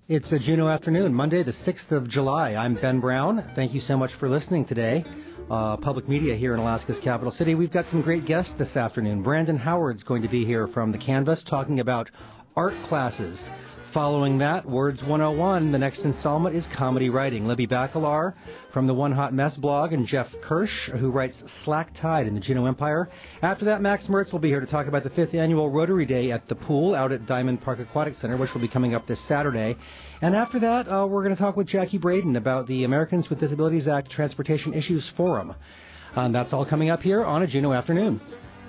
It's a Juneau afternoon, Monday, the 6th of July. I'm Ben Brown. Thank you so much for listening today. Public media here in Alaska's capital city. We've got some great guests this afternoon. Brandon Howard's going to be here from the Canvas talking about art classes. Following that, Words 101, the next installment is comedy writing. Libby Bacalar from the One Hot Mess blog and Jeff Kirsch, who writes Slack Tide in the Juneau Empire. After that, Max Mertz will be here to talk about the 5th annual Rotary Day at the pool out at Diamond Park Aquatic Center, which will be coming up this Saturday. And after that, we're going to talk with Jackie Braden about the Americans with Disabilities Act Transportation Issues Forum. That's all coming up here on a Juneau afternoon.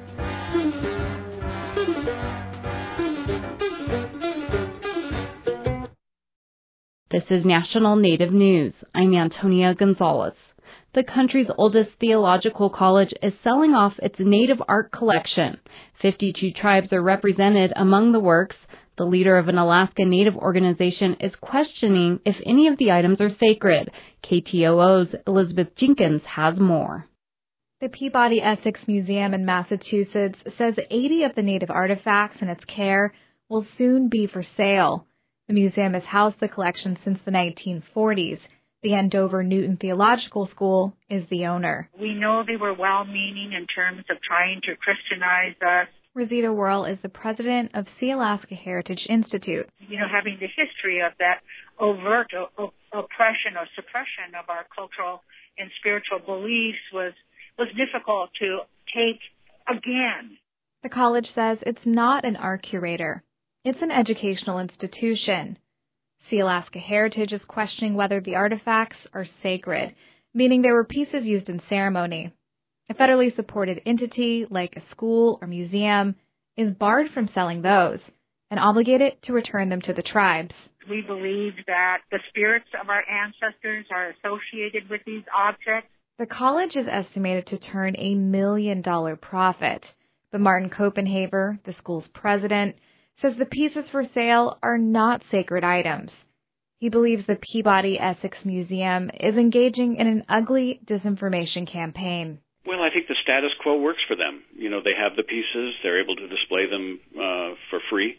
This is National Native News. I'm Antonia Gonzalez. The country's oldest theological college is selling off its native art collection. 52 tribes are represented among the works. The leader of an Alaska Native organization is questioning if any of the items are sacred. KTOO's Elizabeth Jenkins has more. The Peabody Essex Museum in Massachusetts says 80 of the native artifacts in its care will soon be for sale. The museum has housed the collection since the 1940s. The Andover Newton Theological School is the owner. We know they were well-meaning in terms of trying to Christianize us. Rosita Wuerl is the president of Sealaska Heritage Institute. Having the history of that overt oppression or suppression of our cultural and spiritual beliefs was difficult to take again. The college says it's not an art curator. It's an educational institution. Sealaska Heritage is questioning whether the artifacts are sacred, meaning they were pieces used in ceremony. A federally supported entity, like a school or museum, is barred from selling those and obligated to return them to the tribes. We believe that the spirits of our ancestors are associated with these objects. The college is estimated to turn $1 million profit, but Martin Copenhaver, the school's president, says the pieces for sale are not sacred items. He believes the Peabody Essex Museum is engaging in an ugly disinformation campaign. Well, I think the status quo works for them. They have the pieces. They're able to display them for free,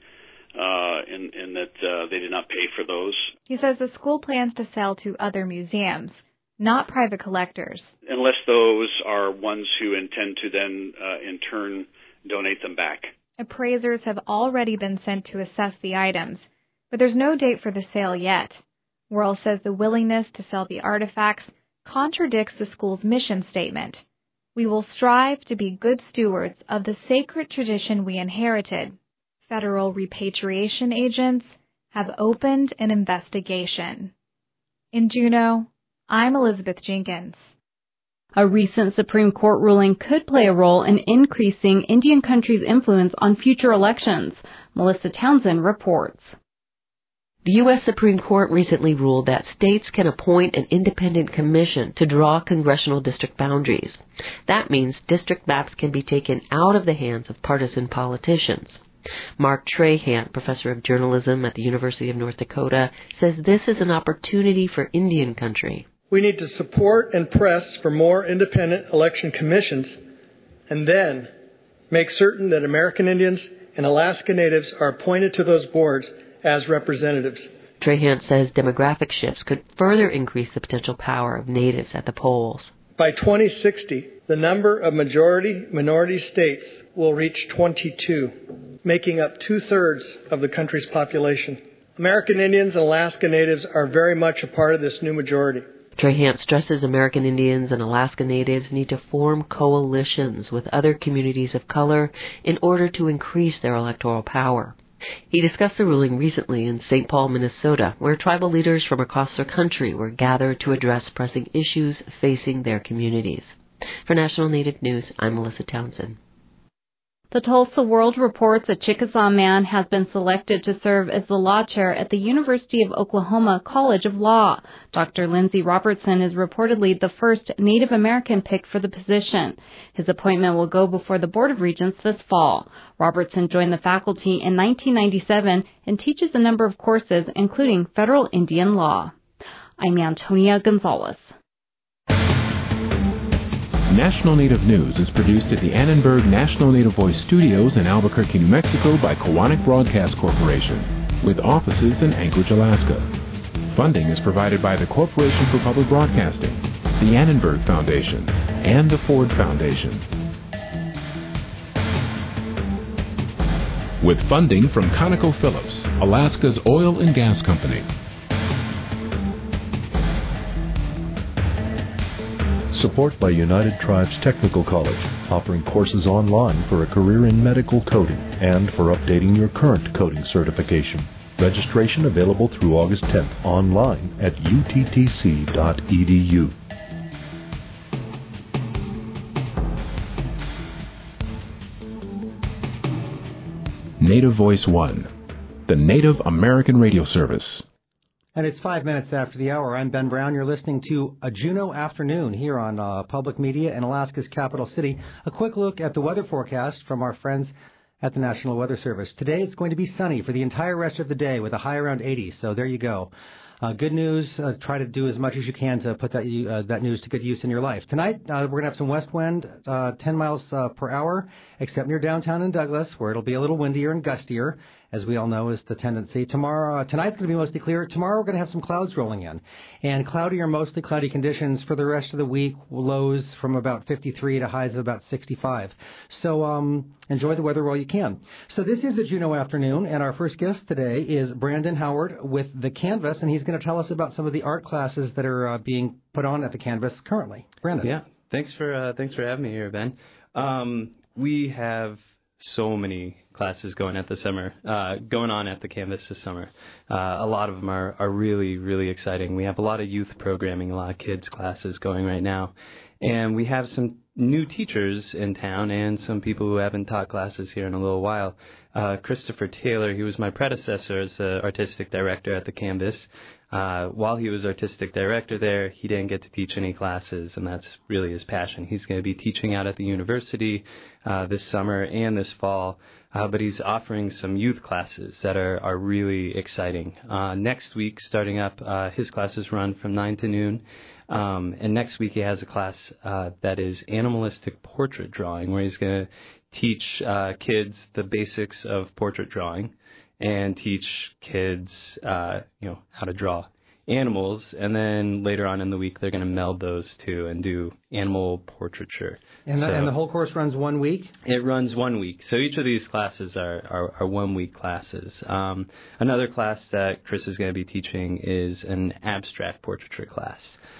in that they did not pay for those. He says the school plans to sell to other museums, not private collectors. Unless those are ones who intend to then, in turn, donate them back. Appraisers have already been sent to assess the items, but there's no date for the sale yet. Wuerl says the willingness to sell the artifacts contradicts the school's mission statement. We will strive to be good stewards of the sacred tradition we inherited. Federal repatriation agents have opened an investigation. In Juneau, I'm Elizabeth Jenkins. A recent Supreme Court ruling could play a role in increasing Indian country's influence on future elections. Melissa Townsend reports. The U.S. Supreme Court recently ruled that states can appoint an independent commission to draw congressional district boundaries. That means district maps can be taken out of the hands of partisan politicians. Mark Trahant, professor of journalism at the University of North Dakota, says this is an opportunity for Indian country. We need to support and press for more independent election commissions and then make certain that American Indians and Alaska Natives are appointed to those boards as representatives. Trahant says demographic shifts could further increase the potential power of Natives at the polls. By 2060, the number of majority-minority states will reach 22, making up 2/3 of the country's population. American Indians and Alaska Natives are very much a part of this new majority. Trahant stresses American Indians and Alaska Natives need to form coalitions with other communities of color in order to increase their electoral power. He discussed the ruling recently in St. Paul, Minnesota, where tribal leaders from across the country were gathered to address pressing issues facing their communities. For National Native News, I'm Melissa Townsend. The Tulsa World reports a Chickasaw man has been selected to serve as the law chair at the University of Oklahoma College of Law. Dr. Lindsey Robertson is reportedly the first Native American picked for the position. His appointment will go before the Board of Regents this fall. Robertson joined the faculty in 1997 and teaches a number of courses, including federal Indian law. I'm Antonia Gonzalez. National Native News is produced at the Annenberg National Native Voice Studios in Albuquerque, New Mexico by Koahnic Broadcast Corporation. with offices in Anchorage, Alaska. Funding is provided by the Corporation for Public Broadcasting, the Annenberg Foundation, and the Ford Foundation. With funding from ConocoPhillips, Alaska's oil and gas company. Support by United Tribes Technical College, offering courses online for a career in medical coding and for updating your current coding certification. Registration available through August 10th online at uttc.edu. Native Voice One, the Native American radio service. And it's 5 minutes after the hour. I'm Ben Brown. You're listening to a Juneau Afternoon here on Public Media in Alaska's capital city. A quick look at the weather forecast from our friends at the National Weather Service. Today it's going to be sunny for the entire rest of the day with a high around 80. So there you go. Good news. Try to do as much as you can to put that news to good use in your life. Tonight, we're going to have some west wind, 10 miles per hour, except near downtown in Douglas, where it'll be a little windier and gustier, as we all know is the tendency. Tonight's going to be mostly clear. Tomorrow, we're going to have some clouds rolling in. And cloudy or mostly cloudy conditions for the rest of the week, lows from about 53 to highs of about 65. So enjoy the weather while you can. So this is a Juneau Afternoon, and our first guest today is Brandon Howard with The Canvas, and he's going to tell us about some of the art classes that are being put on at The Canvas currently. Brandon. Yeah, thanks for having me here, Ben. We have so many classes going on at the Canvas this summer. A lot of them are really, really exciting. We have a lot of youth programming, a lot of kids classes going right now. And we have some new teachers in town and some people who haven't taught classes here in a little while. Christopher Taylor, he was my predecessor as the artistic director at the Canvas. While he was artistic director there, he didn't get to teach any classes, and that's really his passion. He's going to be teaching out at the university this summer and this fall, but he's offering some youth classes that are really exciting. Next week, starting up, his classes run from 9 to noon. And next week he has a class that is animalistic portrait drawing, where he's going to teach kids the basics of portrait drawing and teach kids, how to draw animals. And then later on in the week, they're going to meld those two and do animal portraiture. And the whole course runs 1 week? It runs 1 week. So each of these classes are 1 week classes. Another class that Chris is going to be teaching is an abstract portraiture class.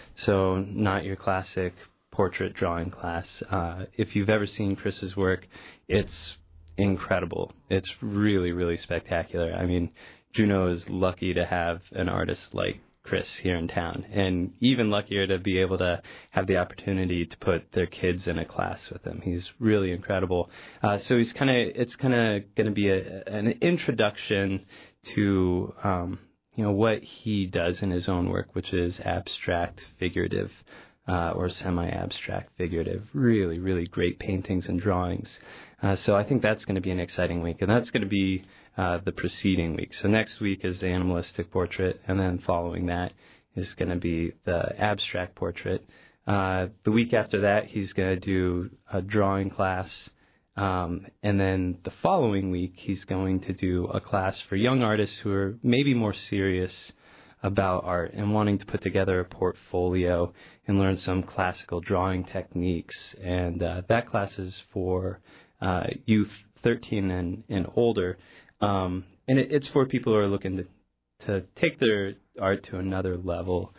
So not your classic portrait drawing class. If you've ever seen Chris's work, it's incredible. It's really, really spectacular. I mean, Juneau is lucky to have an artist like Chris here in town, and even luckier to be able to have the opportunity to put their kids in a class with him. He's really incredible. So it's kind of going to be an introduction to what he does in his own work, which is abstract, figurative, or semi-abstract, figurative. Really, really great paintings and drawings. So I think that's going to be an exciting week, and that's going to be the preceding week. So next week is the animalistic portrait, and then following that is going to be the abstract portrait. The week after that, he's going to do a drawing class. And then the following week, he's going to do a class for young artists who are maybe more serious about art and wanting to put together a portfolio and learn some classical drawing techniques. And that class is for youth 13 and older. And it's for people who are looking to take their art to another level,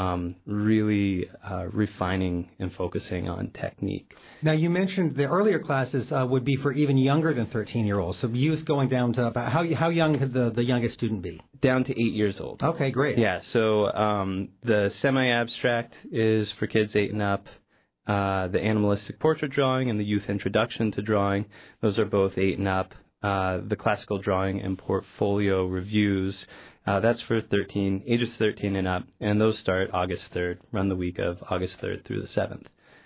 really refining and focusing on technique. Now, you mentioned the earlier classes would be for even younger than 13-year-olds, so youth going down to about how young could the youngest student be? Down to 8 years old. Okay, great. Yeah, so the semi-abstract is for kids 8 and up. The animalistic portrait drawing and the youth introduction to drawing, those are both 8 and up. The classical drawing and portfolio reviews, that's for ages 13 and up, and those start August 3rd, run the week of August 3rd through the 7th.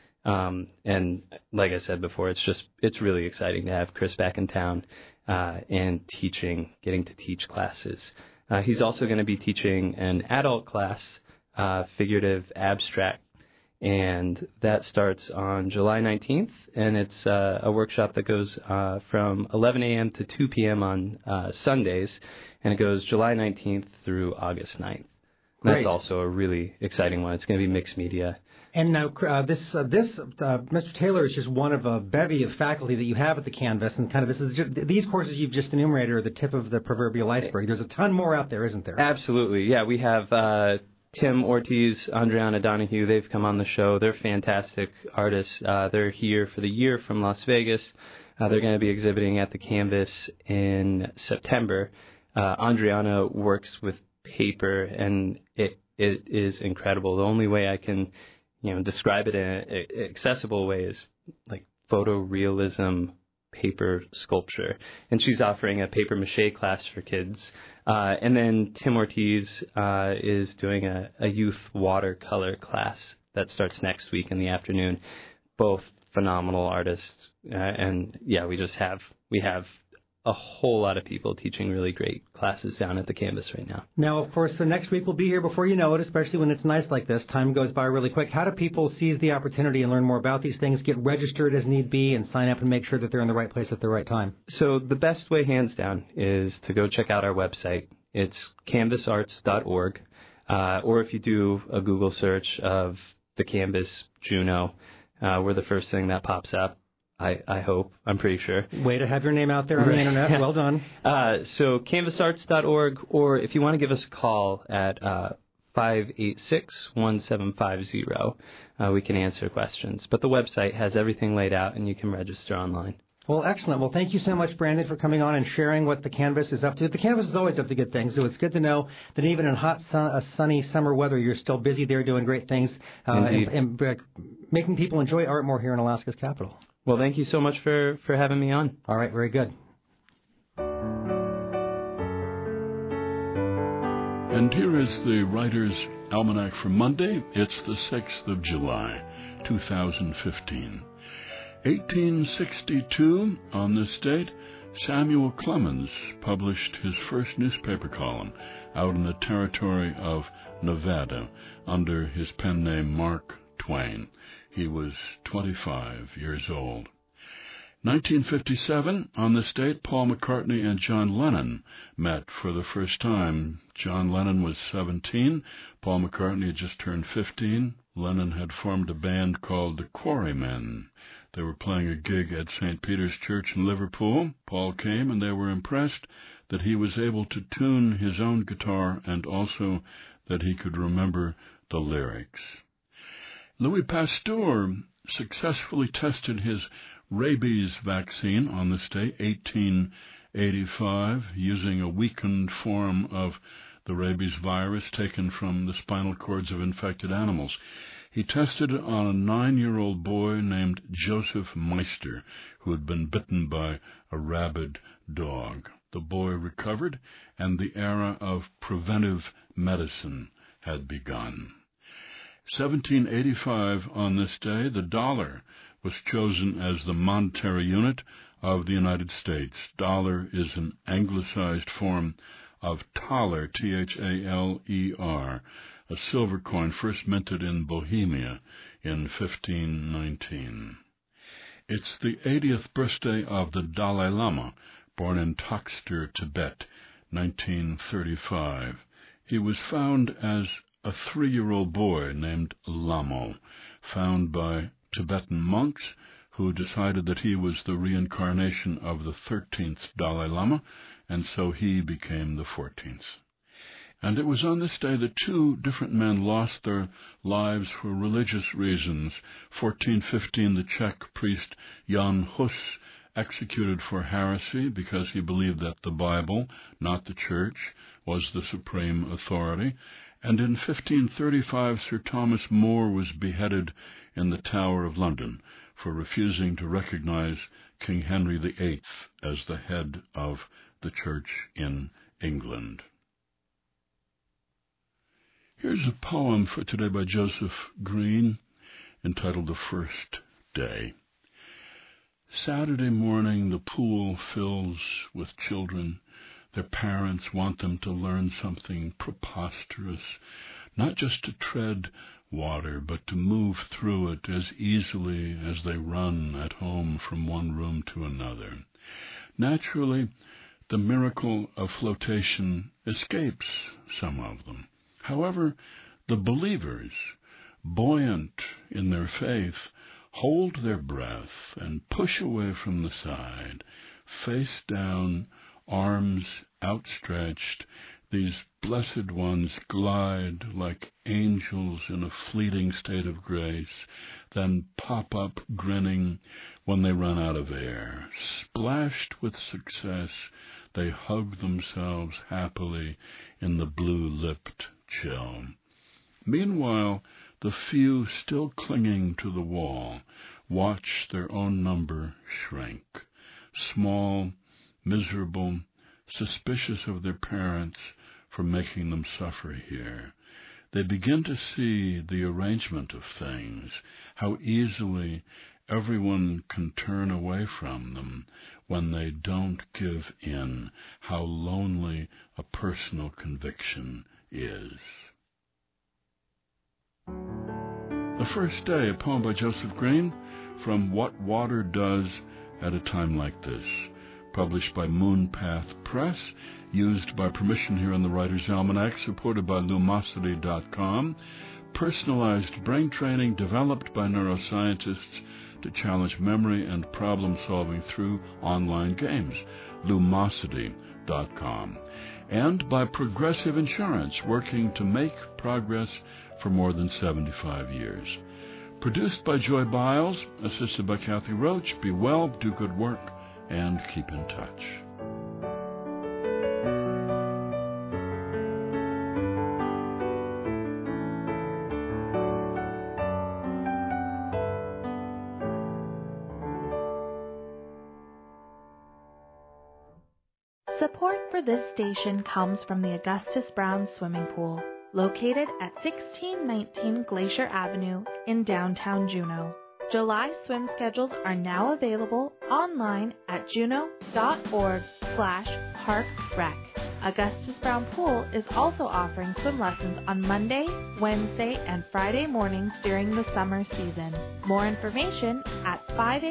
And like I said before, it's really exciting to have Chris back in town and getting to teach classes. He's also going to be teaching an adult class, figurative abstract, And that starts on July 19th, and it's a workshop that goes from 11 a.m. to 2 p.m. on Sundays, and it goes July 19th through August 9th. That's also a really exciting one. It's going to be mixed media. And now, Mr. Taylor is just one of a bevy of faculty that you have at the Canvas, and kind of these courses you've just enumerated are the tip of the proverbial iceberg. There's a ton more out there, isn't there? Absolutely, yeah. We have Tim Ortiz, Andriana Donahue. They've come on the show. They're fantastic artists. They're here for the year from Las Vegas. They're going to be exhibiting at the Canvas in September. Andriana works with paper, and it is incredible. The only way I can describe it in an accessible way is like photorealism paper sculpture. And she's offering a paper mache class for kids. And then Tim Ortiz is doing a youth watercolor class that starts next week in the afternoon. Both phenomenal artists. And yeah, we have a whole lot of people teaching really great classes down at the Canvas right now. Now, of course, the next week will be here before you know it, especially when it's nice like this. Time goes by really quick. How do people seize the opportunity and learn more about these things, get registered as need be, and sign up and make sure that they're in the right place at the right time? So the best way, hands down, is to go check out our website. It's canvasarts.org. Or if you do a Google search of the Canvas Juneau, we're the first thing that pops up. I hope. I'm pretty sure. Way to have your name out there on the internet. Well done. So canvasarts.org, or if you want to give us a call at 586-1750, we can answer questions. But the website has everything laid out, and you can register online. Well, excellent. Well, thank you so much, Brandon, for coming on and sharing what the Canvas is up to. The Canvas is always up to good things, so it's good to know that even in hot, sunny summer weather, you're still busy there doing great things and making people enjoy art more here in Alaska's capital. Well, thank you so much for having me on. All right, very good. And here is the Writer's Almanac for Monday. It's the 6th of July, 2015. 1862, on this date, Samuel Clemens published his first newspaper column out in the territory of Nevada under his pen name Mark Twain. He was 25 years old. 1957, on this date, Paul McCartney and John Lennon met for the first time. John Lennon was 17. Paul McCartney had just turned 15. Lennon had formed a band called the Quarrymen. They were playing a gig at St. Peter's Church in Liverpool. Paul came, and they were impressed that he was able to tune his own guitar and also that he could remember the lyrics. Louis Pasteur successfully tested his rabies vaccine on this day, 1885, using a weakened form of the rabies virus taken from the spinal cords of infected animals. He tested it on a 9-year-old boy named Joseph Meister, who had been bitten by a rabid dog. The boy recovered, and the era of preventive medicine had begun. 1785, on this day, the dollar was chosen as the monetary unit of the United States. Dollar is an anglicized form of thaler, T-H-A-L-E-R, a silver coin first minted in Bohemia in 1519. It's the 80th birthday of the Dalai Lama, born in Tokster, Tibet, 1935. He was found as a 3-year-old boy named Lamo, found by Tibetan monks who decided that he was the reincarnation of the 13th Dalai Lama, and so he became the 14th. And it was on this day that 2 different men lost their lives for religious reasons. 1415, the Czech priest Jan Hus, executed for heresy because he believed that the Bible, not the Church, was the supreme authority. And in 1535, Sir Thomas More was beheaded in the Tower of London for refusing to recognize King Henry VIII as the head of the Church in England. Here's a poem for today by Joseph Green, entitled The First Day. Saturday morning, the pool fills with children. Their parents want them to learn something preposterous, not just to tread water, but to move through it as easily as they run at home from one room to another. Naturally, the miracle of flotation escapes some of them. However, the believers, buoyant in their faith, hold their breath and push away from the side, face down, arms outstretched. These blessed ones glide like angels in a fleeting state of grace, then pop up grinning when they run out of air. Splashed with success, they hug themselves happily in the blue-lipped chill. Meanwhile, the few still clinging to the wall watch their own number shrink. Small, miserable, suspicious of their parents for making them suffer here. They begin to see the arrangement of things, how easily everyone can turn away from them when they don't give in, how lonely a personal conviction is. The First Day, a poem by Joseph Green, from What Water Does at a Time Like This, published by Moonpath Press, used by permission here in the Writer's Almanac, supported by Lumosity.com, personalized brain training developed by neuroscientists to challenge memory and problem-solving through online games, Lumosity.com, and by Progressive Insurance, working to make progress for more than 75 years. Produced by Joy Biles, assisted by Kathy Roach. Be well, do good work, and keep in touch. Support for this station comes from the Augustus Brown Swimming Pool, located at 1619 Glacier Avenue in downtown Juneau. July swim schedules are now available online at juneau.org/parkrec. Augustus Brown Pool is also offering swim lessons on Monday, Wednesday, and Friday mornings during the summer season. More information at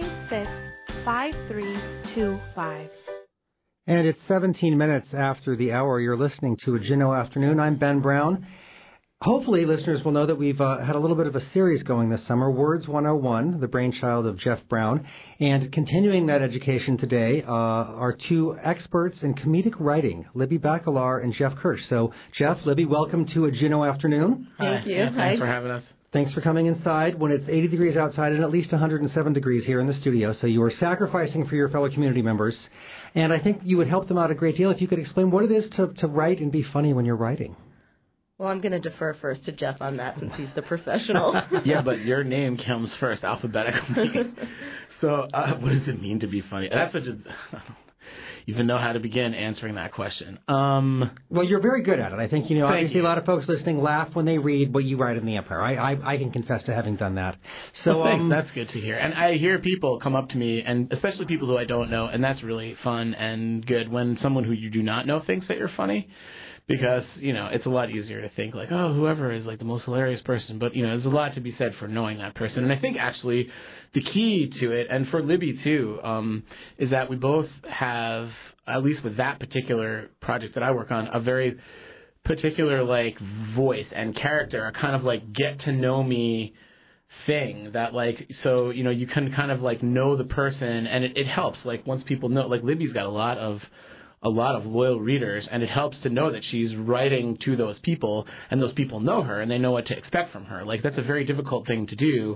586-5325. And it's 17 minutes after the hour. You're listening to a Juneau Afternoon. I'm Ben Brown. Hopefully, listeners will know that we've had a little bit of a series going this summer, Words 101, the brainchild of Jeff Brown. And continuing that education today are two experts in comedic writing, Libby Bacalar and Jeff Kirsch. So, Jeff, Libby, welcome to a Juneau Afternoon. Thank you. Yeah, thanks for having us. Thanks for coming inside when it's 80 degrees outside and at least 107 degrees here in the studio. So you are sacrificing for your fellow community members. And I think you would help them out a great deal if you could explain what it is to write and be funny when you're writing. Well, I'm going to defer first to Jeff on that since he's the professional. Yeah, but your name comes first alphabetically. So what does it mean to be funny? That's such a... even know how to begin answering that question. Well, you're very good at it. I think, obviously a lot of folks listening laugh when they read what you write in the Empire. I can confess to having done that. So well, thanks. That's good to hear. And I hear people come up to me, and especially people who I don't know, and that's really fun and good when someone who you do not know thinks that you're funny. Because, it's a lot easier to think like, oh, whoever is like the most hilarious person. But, there's a lot to be said for knowing that person. And I think actually the key to it, and for Libby too, is that we both have, at least with that particular project that I work on, a very particular like voice and character, a kind of like get to know me thing that like, so, you can kind of like know the person, and it helps. Like once people know, like Libby's got a lot of loyal readers, and it helps to know that she's writing to those people, and those people know her, and they know what to expect from her. Like, that's a very difficult thing to do.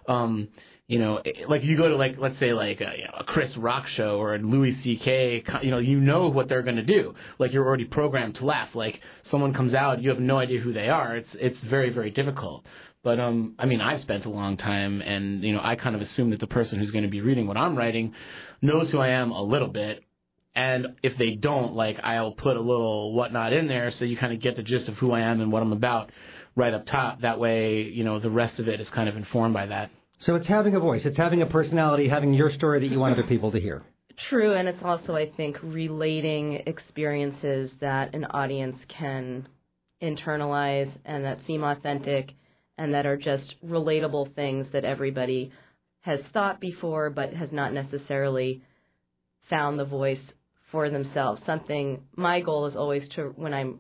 Like you go to like, let's say like a Chris Rock show or a Louis C.K., you know what they're going to do. Like, you're already programmed to laugh. Like, someone comes out, you have no idea who they are. It's very, very difficult. But, I've spent a long time, and, I kind of assume that the person who's going to be reading what I'm writing knows who I am a little bit. And if they don't, like, I'll put a little whatnot in there so you kind of get the gist of who I am and what I'm about right up top. That way, the rest of it is kind of informed by that. So it's having a voice. It's having a personality, having your story that you want other people to hear. True, and it's also, I think, relating experiences that an audience can internalize and that seem authentic and that are just relatable things that everybody has thought before but has not necessarily found the voice for themselves. My goal is always to, when I'm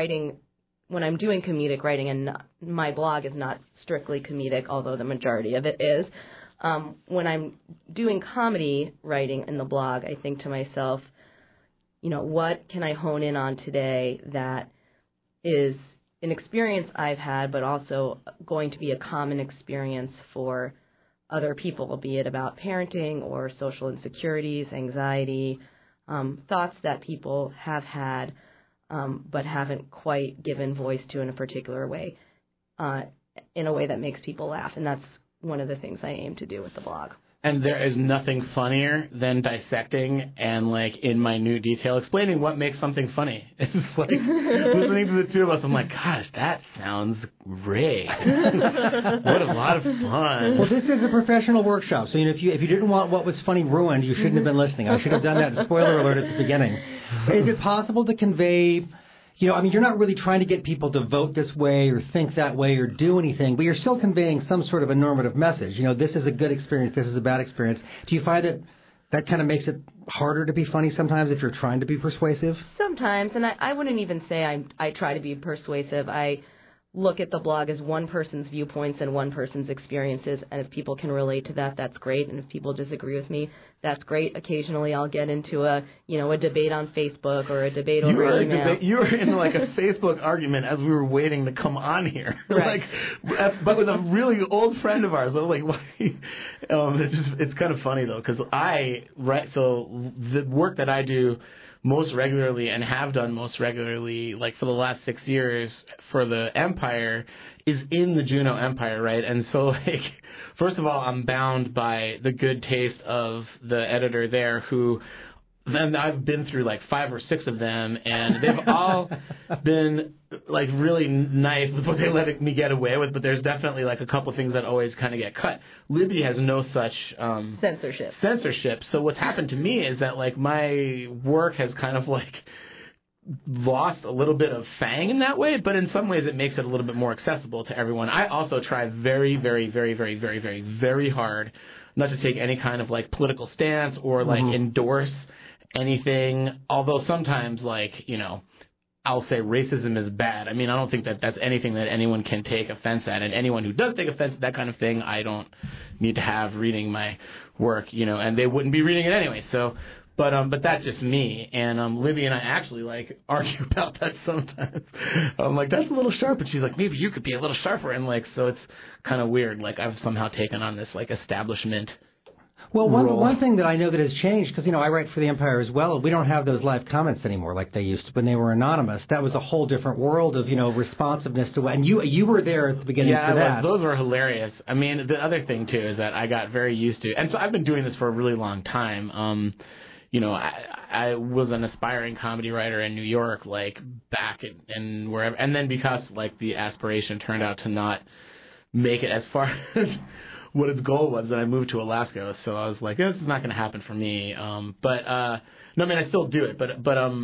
doing comedic writing, and my blog is not strictly comedic, although the majority of it is, when I'm doing comedy writing in the blog, I think to myself, what can I hone in on today that is an experience I've had, but also going to be a common experience for other people, be it about parenting or social insecurities, anxiety, thoughts that people have had, but haven't quite given voice to in a particular way, in a way that makes people laugh. And that's one of the things I aim to do with the blog. And there is nothing funnier than dissecting and, like, in minute detail, explaining what makes something funny. It's like, listening to the two of us, I'm like, gosh, that sounds great. What a lot of fun. Well, this is a professional workshop, so if you didn't want what was funny ruined, you shouldn't have been listening. I should have done that. Spoiler alert at the beginning. Is it possible to convey... you're not really trying to get people to vote this way or think that way or do anything, but you're still conveying some sort of a normative message. This is a good experience, this is a bad experience. Do you find that kind of makes it harder to be funny sometimes if you're trying to be persuasive? Sometimes, and I wouldn't even say I try to be persuasive. I look at the blog as one person's viewpoints and one person's experiences, and if people can relate to that, that's great, and if people disagree with me, that's great. Occasionally I'll get into a debate on Facebook or a debate over email. You were in like a Facebook argument as we were waiting to come on here. Right. But with a really old friend of ours. I was like, why? It's kind of funny though, because so the work that I do most regularly and have done most regularly, like for the last 6 years for the Empire, is in the Juneau Empire, right? And so, like, first of all, I'm bound by the good taste of the editor there, who then I've been through like 5 or 6 of them, and they've all been like really nice with what they let me get away with, but there's definitely like a couple of things that always kind of get cut. Libby has no such censorship. So what's happened to me is that like my work has kind of like lost a little bit of fang in that way, but in some ways it makes it a little bit more accessible to everyone. I also try very, very, very, very, very, very, very hard not to take any kind of like political stance or like endorse anything, although sometimes, like, I'll say racism is bad. I mean, I don't think that that's anything that anyone can take offense at, and anyone who does take offense at that kind of thing, I don't need to have reading my work, and they wouldn't be reading it anyway, so... But that's just me, and Libby and I actually like argue about that sometimes. I'm like, that's a little sharp, and she's like, maybe you could be a little sharper, and like, so it's kind of weird. Like, I've somehow taken on this like establishment. Well, one thing that I know that has changed, because I write for the Empire as well. We don't have those live comments anymore like they used to when they were anonymous. That was a whole different world of responsiveness to what. And you were there at the beginning for that. Those were hilarious. I mean, the other thing too is that I got very used to, and so I've been doing this for a really long time. I was an aspiring comedy writer in New York, like back in wherever, and then because like the aspiration turned out to not make it as far as what its goal was, then I moved to Alaska. So I was like, this is not going to happen for me. No, I mean, I still do it, but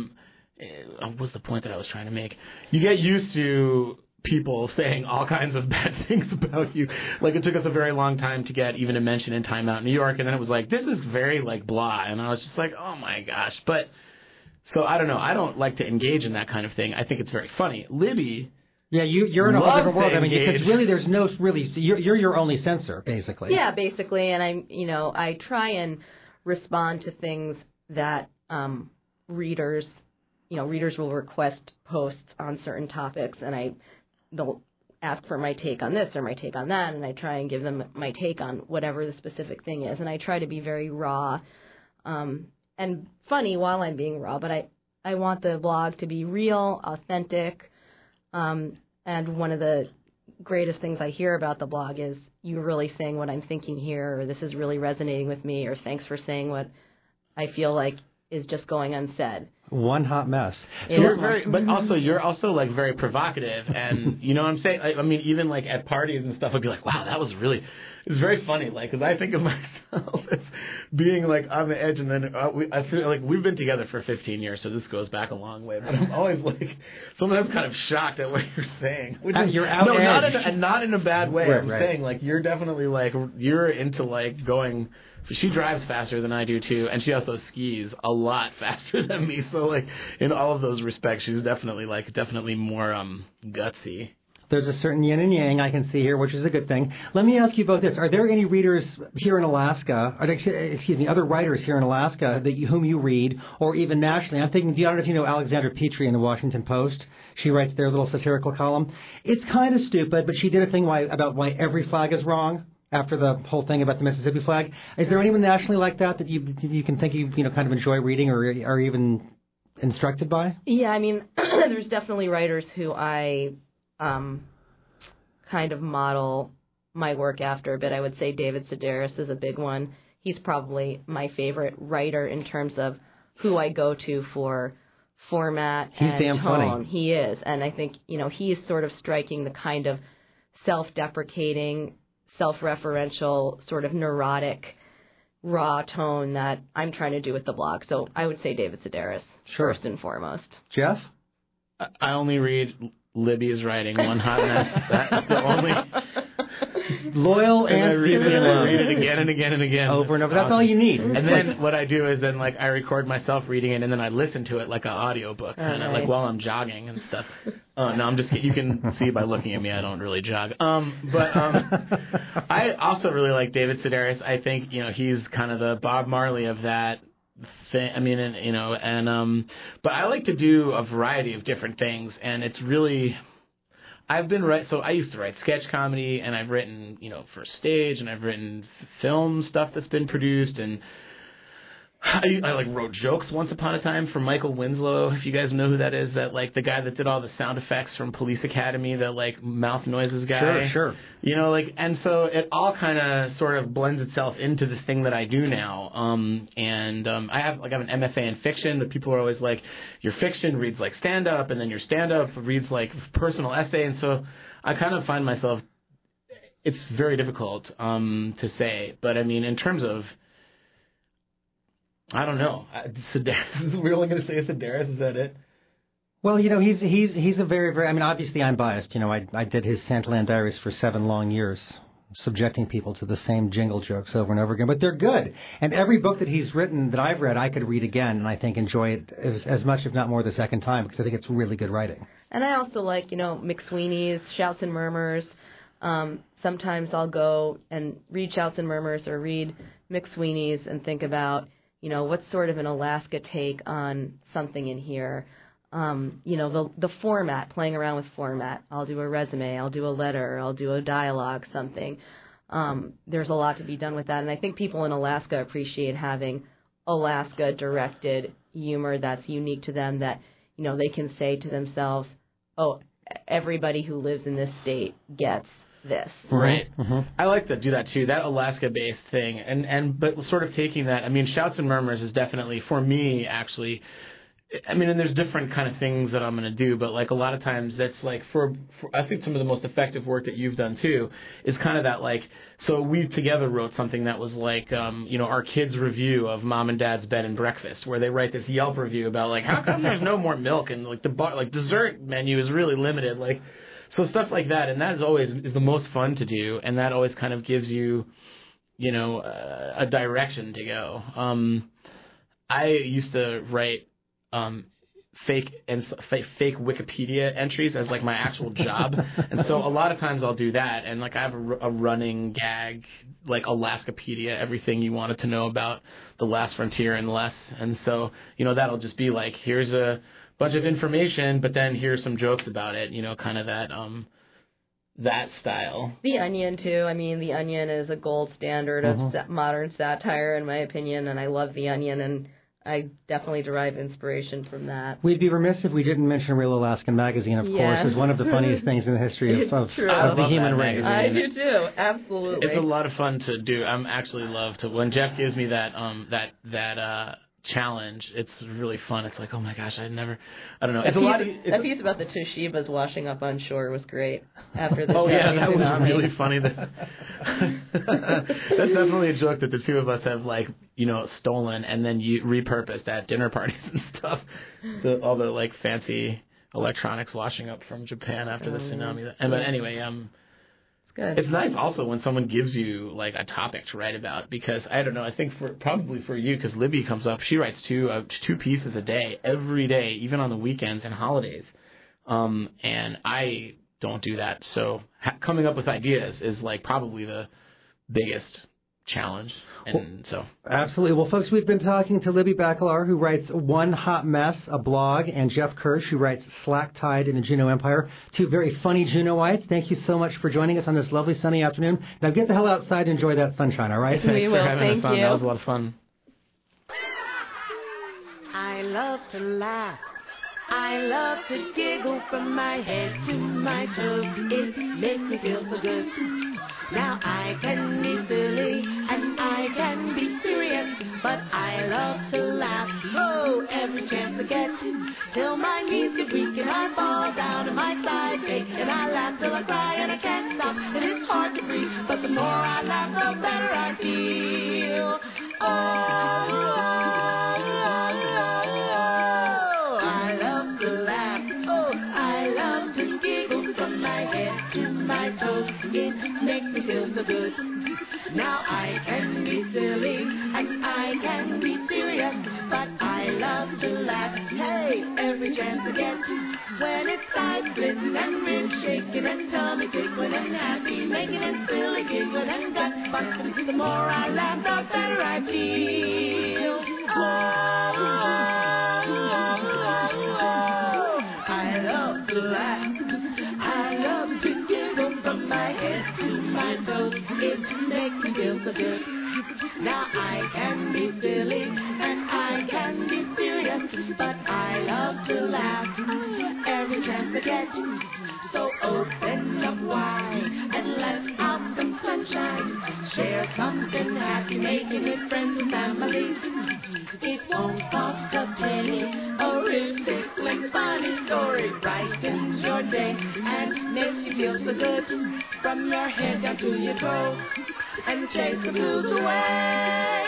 what's the point that I was trying to make? You get used to people saying all kinds of bad things about you. Like, it took us a very long time to get even a mention in Time Out New York, and then it was like, this is very, like, blah, and I was just like, oh my gosh. But, so I don't know, I don't like to engage in that kind of thing. I think it's very funny. Libby... Yeah, you're in a whole different world. I mean, because really there's no really... You're your only censor, basically. Yeah, basically, and I try and respond to things that readers will request posts on certain topics, and they'll ask for my take on this or my take on that, and I try and give them my take on whatever the specific thing is. And I try to be very raw and funny while I'm being raw, but I want the blog to be real, authentic. And one of the greatest things I hear about the blog is you really saying what I'm thinking here, or this is really resonating with me, or thanks for saying what I feel like is just going unsaid. One hot mess. So you're also like very provocative, and you know what I'm saying? I mean, even like at parties and stuff, I'd be like, wow, that was really, it's very funny, like, because I think of myself as being like on the edge, and then I feel like we've been together for 15 years, so this goes back a long way, but I'm always like, sometimes kind of shocked at what you're saying. Which is, you're out not in a bad way. Right, I'm saying, like, you're definitely like, you're into like going. She drives faster than I do, too, and she also skis a lot faster than me. So, like, in all of those respects, she's definitely more gutsy. There's a certain yin and yang I can see here, which is a good thing. Let me ask you about this. Are there any readers here in Alaska, other writers here in Alaska whom you read, or even nationally? I'm thinking, I don't know if you know Alexandra Petrie in the Washington Post. She writes their little satirical column. It's kind of stupid, but she did a thing about why every flag is wrong. After the whole thing about the Mississippi flag, is there anyone nationally like that you can think you kind of enjoy reading or even instructed by? Yeah, I mean, there's definitely writers who I kind of model my work after, but I would say David Sedaris is a big one. He's probably my favorite writer in terms of who I go to for format and damn tone. Funny. He is, and I think he is sort of striking the kind of self-deprecating, self-referential, sort of neurotic, raw tone that I'm trying to do with the blog. So I would say David Sedaris, first and foremost. Jeff? I only read Libby's writing, One Hot Mess. That's the only... Loyal and I read it again and again and again. Over and over. That's all you need. And then what I do is then I record myself reading it, and then I listen to it like an audiobook, kind of like while I'm jogging and stuff. No, I'm just kidding. You can see by looking at me I don't really jog. But I also really like David Sedaris. I think he's kind of the Bob Marley of that thing. I mean, but I like to do a variety of different things, and it's really. So I used to write sketch comedy, and I've written, for stage, and I've written film stuff that's been produced, and I wrote jokes once upon a time for Michael Winslow, if you guys know who that is, that the guy that did all the sound effects from Police Academy, that mouth noises guy. Sure. And so it all kind of sort of blends itself into this thing that I do now. I have an MFA in fiction, but people are always like, your fiction reads like stand-up, and then your stand-up reads like personal essay, and so I kind of find myself, it's very difficult to say, but I mean, in terms of, I don't know. We're only going to say Sedaris. Is that it? Well, he's a very, very. I mean, obviously, I'm biased. I did his Santaland Diaries for 7 long years, subjecting people to the same jingle jokes over and over again. But they're good, and every book that he's written that I've read, I could read again, and I think enjoy it as much, if not more, the second time, because I think it's really good writing. And I also like, McSweeney's Shouts and Murmurs. Sometimes I'll go and read Shouts and Murmurs or read McSweeney's and think about. What's sort of an Alaska take on something in here? The format, playing around with format. I'll do a resume, I'll do a letter, I'll do a dialogue, something. There's a lot to be done with that. And I think people in Alaska appreciate having Alaska-directed humor that's unique to them, that, they can say to themselves, oh, everybody who lives in this state gets this. Right. Mm-hmm. I like to do that too, that Alaska-based thing. But sort of taking that, I mean, Shouts and Murmurs is definitely, for me, actually, I mean, and there's different kind of things that I'm going to do, but a lot of times that's for I think some of the most effective work that you've done too is kind of that so we together wrote something that was our kids' review of Mom and Dad's Bed and Breakfast, where they write this Yelp review about how come there's no more milk, and the bar, dessert menu is really limited, so stuff like that, and that is the most fun to do, and that always kind of gives you, a direction to go. I used to write fake Wikipedia entries as my actual job, and so a lot of times I'll do that, and I have a running gag Alaskapedia, everything you wanted to know about the last frontier and less, and so that'll just be here's a bunch of information, but then here's some jokes about it, kind of that style. The Onion, too. I mean, The Onion is a gold standard of modern satire, in my opinion, and I love The Onion, and I definitely derive inspiration from that. We'd be remiss if we didn't mention Real Alaskan Magazine, of course, as one of the funniest things in the history of the human race. I do, too. Absolutely. It's a lot of fun to do. I'm actually love to, when Jeff gives me that challenge. It's really fun. It's like, oh my gosh, I don't know. It's That piece about the Toshibas washing up on shore was great after the that was tsunami. really funny. That's definitely a joke that the two of us have stolen and then repurposed at dinner parties and stuff. All the fancy electronics washing up from Japan after the tsunami. But anyway, it's nice also when someone gives you a topic to write about, because I don't know, I think probably for you, because Libby comes up, she writes two pieces a day every day, even on the weekends and holidays, and I don't do that. So coming up with ideas is probably the biggest challenge. And absolutely. Well, folks, we've been talking to Libby Bacalar, who writes One Hot Mess, a blog, and Jeff Kirsch, who writes Slack Tide in the Juneau Empire. Two very funny Juneauites. Thank you so much for joining us on this lovely sunny afternoon. Now get the hell outside and enjoy that sunshine, all right? We will. Thanks for having us on. You. That was a lot of fun. I love to laugh. I love to giggle from my head to my toes. It makes me feel so good. Now I can be silly and I can be serious, but I love to laugh. Oh, every chance I get, till my knees get weak and I fall down and my sides ache, and I laugh till I cry and I can't stop, and it's hard to breathe, but the more I laugh, the better I feel. I love to laugh. Oh, I love to giggle from my head to my toes. It makes me feel so good. Now I can be silly and I can be serious, but I love to laugh. Hey, every chance I get, when it's side splitting and rib shaking and tummy tickling and happy making and silly giggling and gut busting, the more I laugh, the better I feel. I love to laugh. I love to giggle from my head to my toes. It makes me feel so good. Now I can be silly and I can be serious, but I love to laugh every chance I get. So open up wide and let out some sunshine. Share something happy, making with friends and family. It won't cost a penny. A real tickling funny story brightens your day and makes you feel so good from your head down to your toes, and chase the blues away.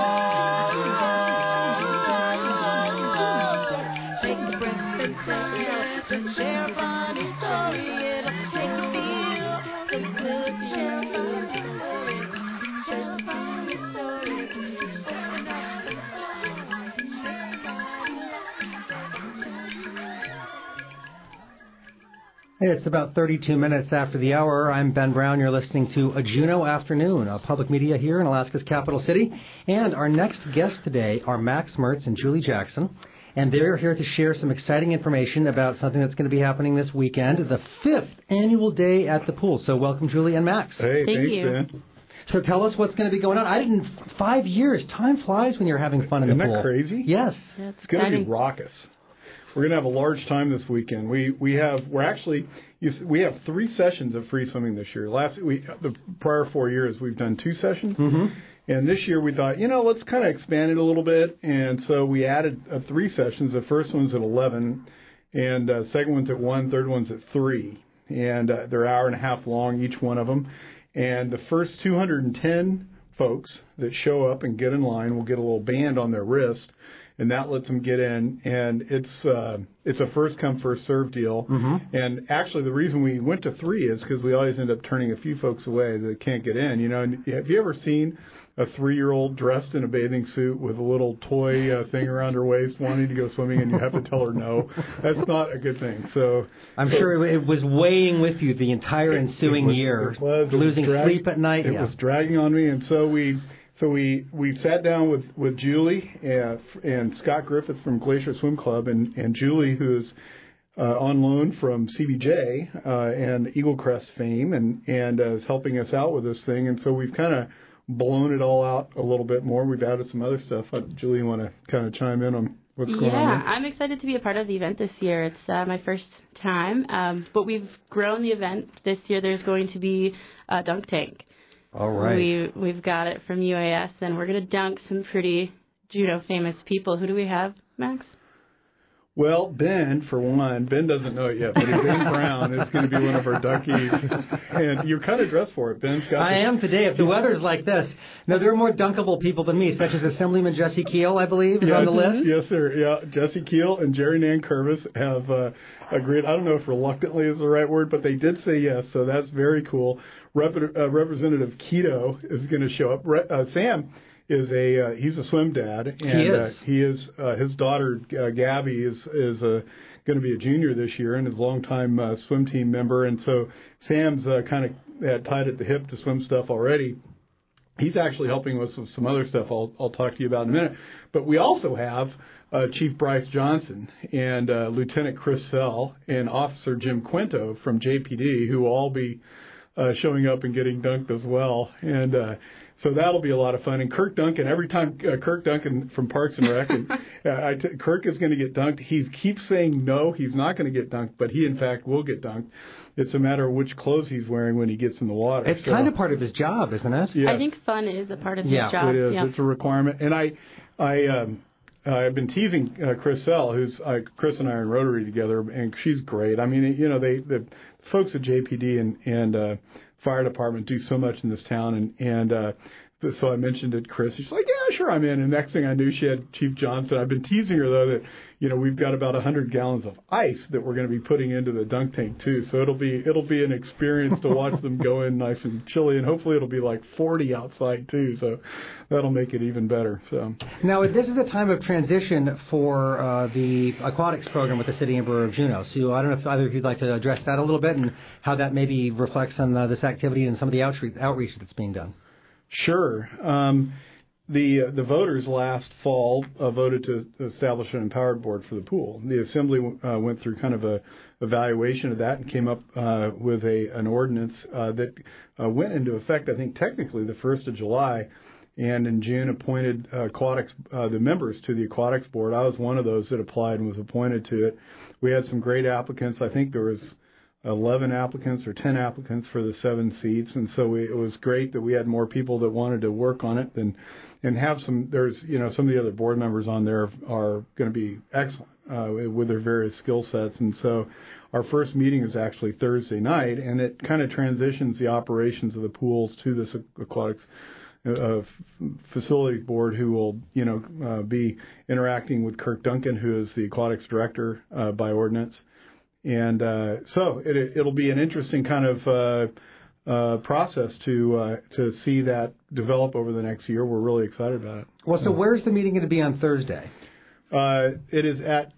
Take a breath and smile to share a funny story. It'll make you feel so good to share a funny story. Share a funny story. It's about 32 minutes after the hour. I'm Ben Brown. You're listening to A Juneau Afternoon, public media here in Alaska's capital city. And our next guests today are Max Mertz and Julie Jackson. And they're here to share some exciting information about something that's going to be happening this weekend, the 5th annual day at the pool. So welcome, Julie and Max. Hey, thanks, Ben. So tell us what's going to be going on. 5 years. Time flies when you're having fun in the pool. Isn't that crazy? Yes. Yeah, it's going to be raucous. We're going to have a large time this weekend. We have 3 sessions of free swimming this year. The prior 4 years we've done 2 sessions, and this year we thought, let's kind of expand it a little bit, and so we added 3 sessions. The first one's at 11, and second one's at 1, third one's at 3, and they're an hour and a half long each one of them. And the first 210 folks that show up and get in line will get a little band on their wrist, and that lets them get in, and it's a first come first serve deal. And actually, the reason we went to 3 is because we always end up turning a few folks away that can't get in. And have you ever seen a 3-year-old dressed in a bathing suit with a little toy thing around her waist, wanting to go swimming, and you have to tell her no? That's not a good thing. So I'm sure it was weighing with you the entire ensuing year, losing sleep at night. It was dragging on me, and so we sat down with Julie and Scott Griffith from Glacier Swim Club, and Julie, who's on loan from CBJ and Eagle Crest fame, and is helping us out with this thing. And so we've kind of blown it all out a little bit more. We've added some other stuff. Julie, you want to kind of chime in on what's going on? Yeah, I'm excited to be a part of the event this year. It's my first time, but we've grown the event. This year there's going to be a dunk tank. All right. We've got it from UAS, and we're going to dunk some pretty Juneau famous people. Who do we have, Max? Well, Ben, for one, Ben doesn't know it yet, but Ben Brown is going to be one of our dunkies. And you're kind of dressed for it. Ben's got I am today. If the weather's like this. Now, there are more dunkable people than me, such as Assemblyman Jesse Keel, I believe, is on the list. Yes, sir. Yeah, Jesse Keel and Jerry Nankervis have agreed. I don't know if reluctantly is the right word, but they did say yes, so that's very cool. Representative Keto is going to show up. Sam is he's a swim dad, and he is his daughter Gabby is going to be a junior this year and is a longtime swim team member, and so Sam's kind of tied at the hip to swim stuff already. He's actually helping us with some other stuff I'll talk to you about in a minute. But we also have Chief Bryce Johnson and Lieutenant Chris Fell and Officer Jim Quinto from JPD, who will all be showing up and getting dunked as well. And so that'll be a lot of fun. And Kirk Duncan, every time Kirk Duncan from Parks and Rec, and Kirk is going to get dunked. He keeps saying no, he's not going to get dunked, but he in fact will get dunked. It's a matter of which clothes he's wearing when he gets in the water. It's kind of part of his job, isn't it? Yes. I think fun is a part of his job. Yeah, it is. It's a requirement. And I've been teasing Chris Sell, who's Chris and I are in Rotary together, and she's great. I mean, you know, the folks at JPD and fire department do so much in this town, and so I mentioned it to Chris. She's like, yeah, sure, I'm in. And next thing I knew, she had Chief Johnson. I've been teasing her, though, that, you know, we've got about 100 gallons of ice that we're going to be putting into the dunk tank, too. So it'll be an experience to watch them go in nice and chilly, and hopefully it'll be like 40 outside, too. So that'll make it even better. So now, this is a time of transition for the aquatics program with the City and Borough of Juneau. So I don't know if either of you'd like to address that a little bit and how that maybe reflects on this activity and some of the outreach that's being done. Sure. The voters last fall voted to establish an empowered board for the pool. The Assembly went through kind of a evaluation of that and came up with an ordinance that went into effect, I think, technically the 1st of July, and in June appointed the members to the aquatics board. I was one of those that applied and was appointed to it. We had some great applicants. I think there was 11 applicants or 10 applicants for the 7 seats, and so it was great that we had more people that wanted to work on it and have some. There's some of the other board members on there are going to be excellent with their various skill sets, and so our first meeting is actually Thursday night, and it kind of transitions the operations of the pools to this aquatics facilities board, who will be interacting with Kirk Duncan, who is the aquatics director by ordinance. And so it'll be an interesting kind of process to see that develop over the next year. We're really excited about it. Well, so where's the meeting going to be on Thursday? It is at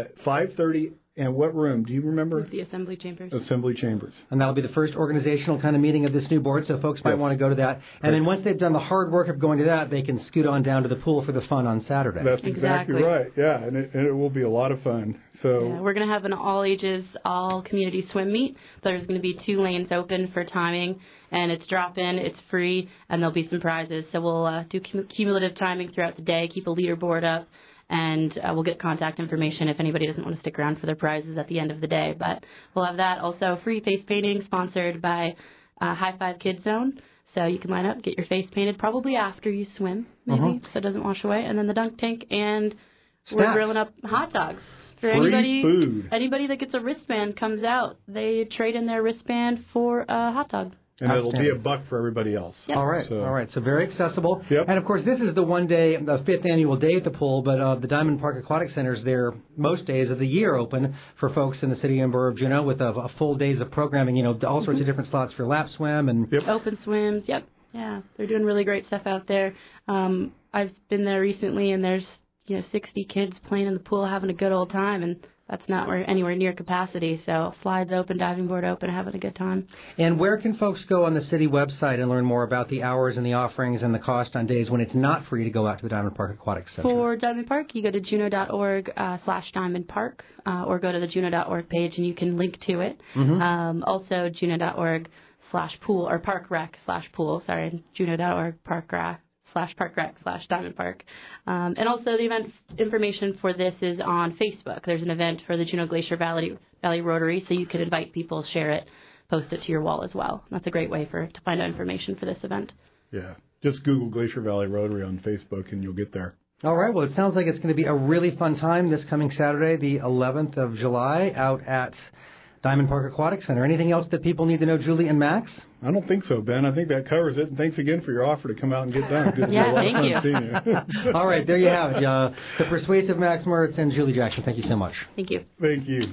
5:30. And what room? Do you remember? The Assembly Chambers. Assembly Chambers. And that'll be the first organizational kind of meeting of this new board, so folks might want to go to that. And then once they've done the hard work of going to that, they can scoot on down to the pool for the fun on Saturday. That's exactly right. Yeah, and it will be a lot of fun. So we're going to have an all-ages, all-community swim meet. There's going to be 2 lanes open for timing, and it's drop-in, it's free, and there'll be some prizes. So we'll do cumulative timing throughout the day, keep a leaderboard up, and we'll get contact information if anybody doesn't want to stick around for their prizes at the end of the day. But we'll have that. Also, free face painting sponsored by High Five Kids Zone. So you can line up, get your face painted probably after you swim, maybe, so it doesn't wash away. And then the dunk tank, and we're grilling up hot dogs. For free food. Anybody that gets a wristband comes out, they trade in their wristband for a hot dog. And it'll be $1 for everybody else. Yep. All right. So very accessible. Yep. And, of course, this is the 5th annual day at the pool, but the Diamond Park Aquatic Center is there most days of the year open for folks in the City and Borough of Juneau with a full days of programming, all sorts of different slots for lap swim and open swims. Yep. Yeah, they're doing really great stuff out there. I've been there recently, and there's 60 kids playing in the pool having a good old time, and that's not anywhere near capacity. So slides open, diving board open, having a good time. And where can folks go on the city website and learn more about the hours and the offerings and the cost on days when it's not free to go out to the Diamond Park Aquatic Center? For Diamond Park, you go to juneau.org/Diamond Park, or go to the juneau.org page and you can link to it. Also, juneau.org/pool or parkrec/pool. Sorry, juneau.org parkrec/Diamond Park. And also the event information for this is on Facebook. There's an event for the Juneau Glacier Valley Rotary, so you can invite people, share it, post it to your wall as well. That's a great way to find out information for this event. Yeah, just Google Glacier Valley Rotary on Facebook and you'll get there. All right. Well, it sounds like it's going to be a really fun time this coming Saturday, the 11th of July, out at Diamond Park Aquatic Center. Anything else that people need to know, Julie and Max? I don't think so, Ben. I think that covers it. And thanks again for your offer to come out and get done. Yeah, thank you. All right, there you have it. The persuasive Max Mertz and Julie Jackson. Thank you so much. Thank you. Thank you.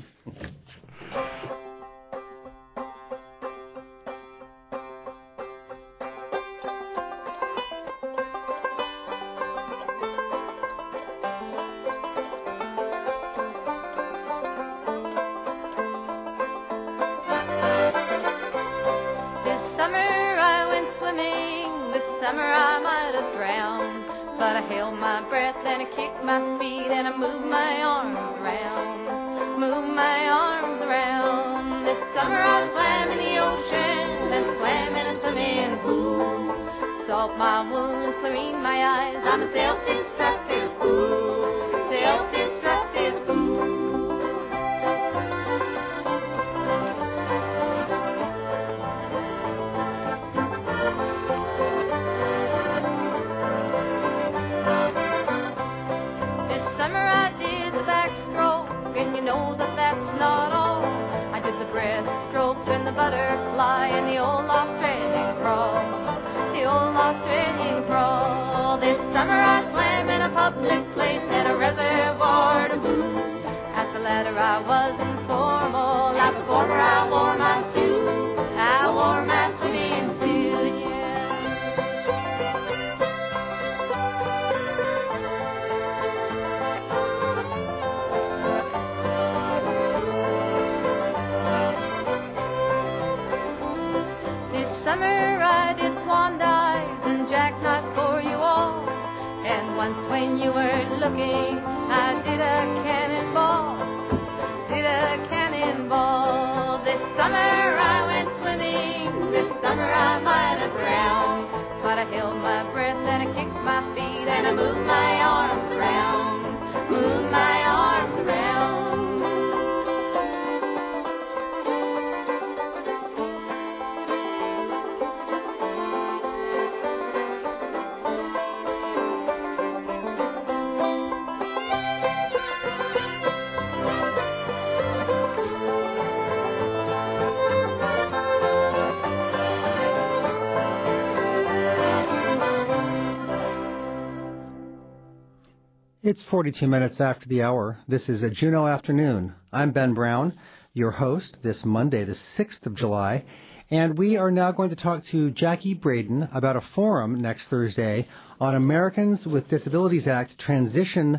It's 42 minutes after the hour. This is a Juneau Afternoon. I'm Ben Brown, your host this Monday, the 6th of July, and we are now going to talk to Jackie Braden about a forum next Thursday on Americans with Disabilities Act transportation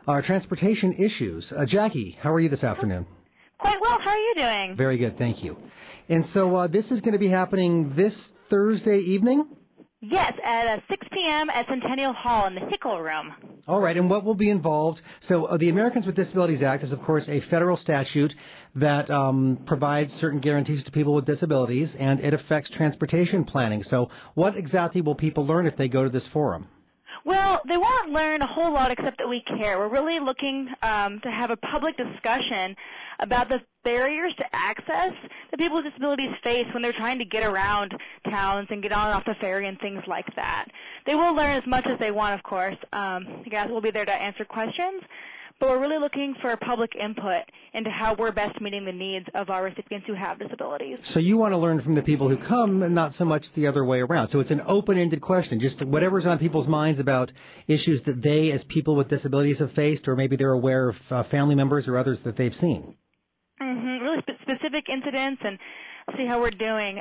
issues. Jackie, how are you this afternoon? Quite well. How are you doing? Very good, thank you. And so this is going to be happening this Thursday evening? Yes, at 6 p.m. at Centennial Hall in the Hickle Room. All right, and what will be involved? So the Americans with Disabilities Act is, of course, a federal statute that provides certain guarantees to people with disabilities, and it affects transportation planning. So what exactly will people learn if they go to this forum? Well, they won't learn a whole lot except that we care. We're really looking to have a public discussion about the barriers to access that people with disabilities face when they're trying to get around towns and get on and off the ferry and things like that. They will learn as much as they want, of course. The guys will be there to answer questions, but we're really looking for public input into how we're best meeting the needs of our recipients who have disabilities. So you want to learn from the people who come and not so much the other way around. So it's an open-ended question, just whatever's on people's minds about issues that they as people with disabilities have faced, or maybe they're aware of family members or others that they've seen. Really specific incidents, and see how we're doing.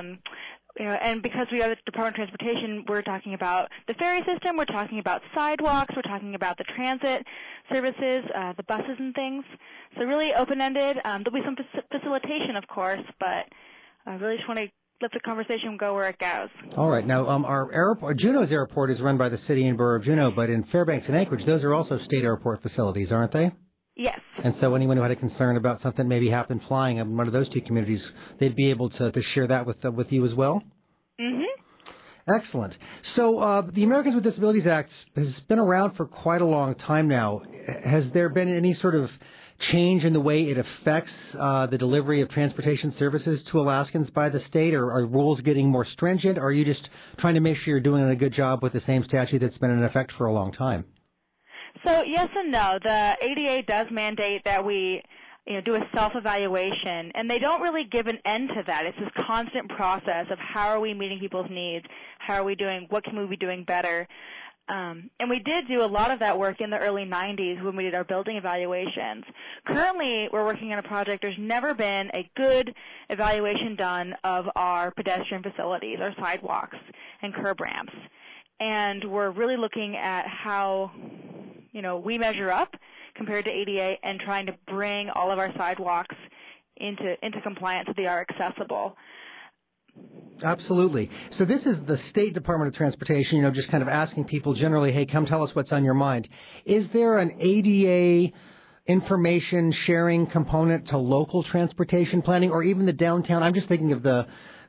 And because we are the Department of Transportation, we're talking about the ferry system, we're talking about sidewalks, we're talking about the transit services, the buses and things. So really open-ended. There'll be some facilitation, of course, but I really just want to let the conversation go where it goes. All right. Now, our airport, Juneau's airport is run by the city and borough of Juneau, but in Fairbanks and Anchorage, those are also state airport facilities, aren't they? Yes. And so anyone who had a concern about something maybe happened flying in one of those two communities, they'd be able to share that with you as well? Mm-hmm. Excellent. So the Americans with Disabilities Act has been around for quite a long time now. Has there been any sort of change in the way it affects the delivery of transportation services to Alaskans by the state? Or are rules getting more stringent? Or are you just trying to make sure you're doing a good job with the same statute that's been in effect for a long time? So yes and no. The ADA does mandate that we do a self-evaluation, and they don't really give an end to that. It's this constant process of how are we meeting people's needs, how are we doing, what can we be doing better. And we did do a lot of that work in the early 90s when we did our building evaluations. Currently, we're working on a project. There's never been a good evaluation done of our pedestrian facilities, our sidewalks and curb ramps. And we're really looking at how, we measure up compared to ADA and trying to bring all of our sidewalks into compliance so they are accessible. Absolutely. So this is the State Department of Transportation, just kind of asking people generally, hey, come tell us what's on your mind. Is there an ADA information sharing component to local transportation planning or even the downtown? I'm just thinking of the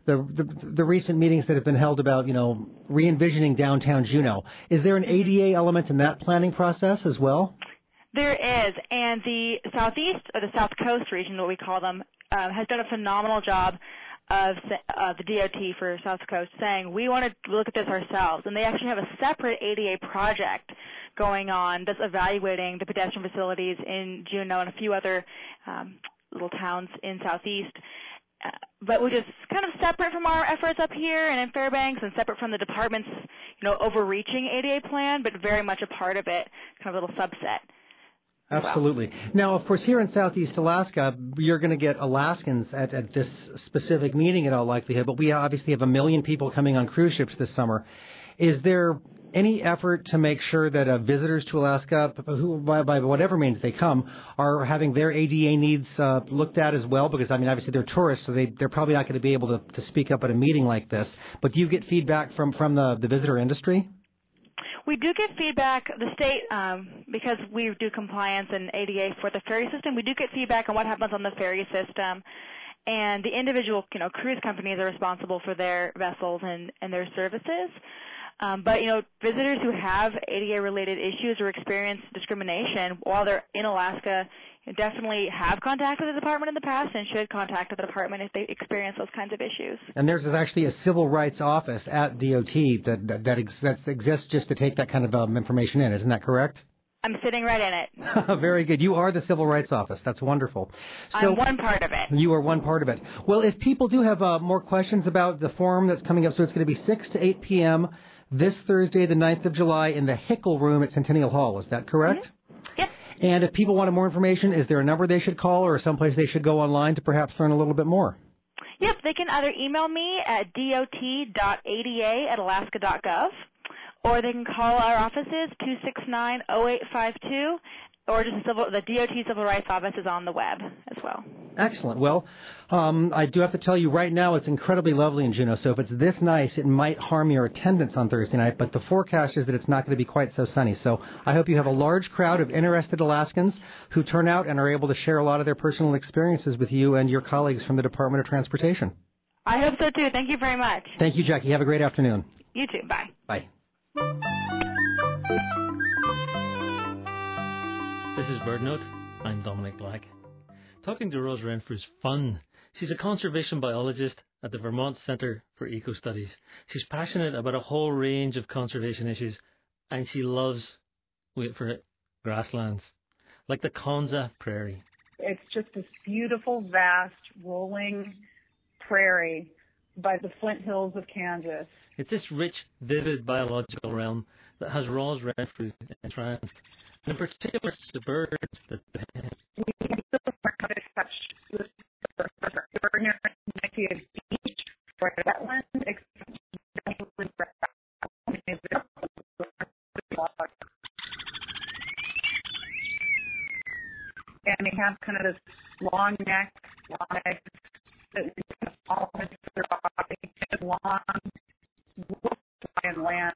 recent meetings that have been held about, re-envisioning downtown Juneau. Is there an ADA element in that planning process as well? There is, and the Southeast, or the South Coast region, what we call them, has done a phenomenal job of the DOT for South Coast saying we want to look at this ourselves. And they actually have a separate ADA project going on that's evaluating the pedestrian facilities in Juneau and a few other little towns in Southeast. But which is kind of separate from our efforts up here and in Fairbanks and separate from the department's, overreaching ADA plan, but very much a part of it, kind of a little subset. Absolutely. Now, of course, here in Southeast Alaska, you're going to get Alaskans at this specific meeting in all likelihood, but we obviously have 1 million people coming on cruise ships this summer. Is there any effort to make sure that visitors to Alaska, who by whatever means they come, are having their ADA needs looked at as well? Because, obviously they're tourists, so they're probably not going to be able to speak up at a meeting like this. But do you get feedback from the visitor industry? We do get feedback, the state, because we do compliance and ADA for the ferry system, we do get feedback on what happens on the ferry system. And the individual, cruise companies are responsible for their vessels and their services. But, visitors who have ADA-related issues or experience discrimination while they're in Alaska definitely have contacted the department in the past and should contact the department if they experience those kinds of issues. And there's actually a civil rights office at DOT that exists just to take that kind of information in. Isn't that correct? I'm sitting right in it. Very good. You are the civil rights office. That's wonderful. So I'm one part of it. You are one part of it. Well, if people do have more questions about the forum that's coming up, so it's going to be 6 to 8 p.m. this Thursday, the 9th of July, in the Hickel Room at Centennial Hall. Is that correct? Mm-hmm. Yes. And if people wanted more information, is there a number they should call or someplace they should go online to perhaps learn a little bit more? Yep, they can either email me at dot.ada@alaska.gov, or they can call our offices, 269-0852, or just the DOT Civil Rights Office is on the web as well. Excellent. Well, I do have to tell you right now it's incredibly lovely in Juneau, so if it's this nice, it might harm your attendance on Thursday night, but the forecast is that it's not going to be quite so sunny. So I hope you have a large crowd of interested Alaskans who turn out and are able to share a lot of their personal experiences with you and your colleagues from the Department of Transportation. I hope so, too. Thank you very much. Thank you, Jackie. Have a great afternoon. You too. Bye. Bye. This is BirdNote. I'm Dominic Black. Talking to Rose Renfrew is fun. She's a conservation biologist at the Vermont Center for Eco Studies. She's passionate about a whole range of conservation issues, and she loves, wait for it, grasslands, like the Konza Prairie. It's just this beautiful, vast, rolling prairie by the Flint Hills of Kansas. It's this rich, vivid biological realm that has Rose Renfrew entranced. In particular, the birds that we can still learn how to touch the ordinary beach or wetland, and they have kind of this long neck, long legs that all into their body, long, and land.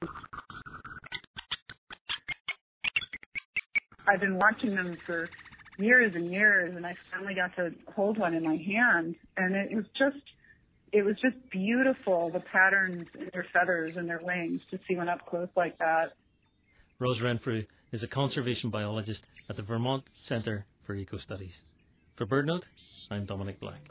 I've been watching them for years and years, and I finally got to hold one in my hand, and it was just beautiful, the patterns in their feathers and their wings, to see one up close like that. Rose Renfrew is a conservation biologist at the Vermont Center for Eco Studies. For BirdNote, I'm Dominic Black.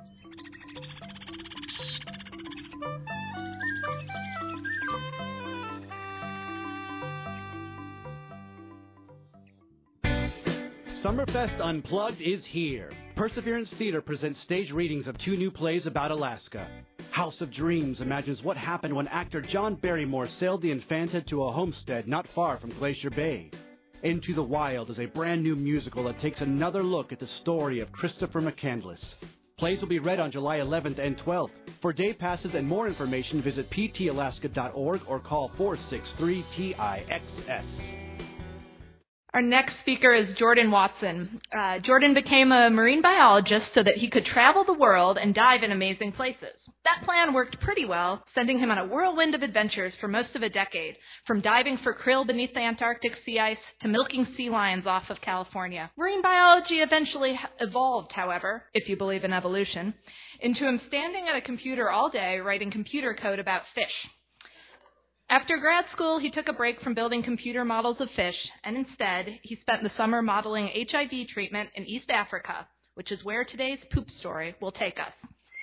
Summerfest Unplugged is here. Perseverance Theater presents stage readings of 2 new plays about Alaska. House of Dreams imagines what happened when actor John Barrymore sailed the Infanta to a homestead not far from Glacier Bay. Into the Wild is a brand new musical that takes another look at the story of Christopher McCandless. Plays will be read on July 11th and 12th. For day passes and more information, visit ptalaska.org or call 463-TIXS. Our next speaker is Jordan Watson. Jordan became a marine biologist so that he could travel the world and dive in amazing places. That plan worked pretty well, sending him on a whirlwind of adventures for most of a decade, from diving for krill beneath the Antarctic sea ice to milking sea lions off of California. Marine biology eventually evolved, however, if you believe in evolution, into him standing at a computer all day writing computer code about fish. After grad school, he took a break from building computer models of fish, and instead, he spent the summer modeling HIV treatment in East Africa, which is where today's poop story will take us.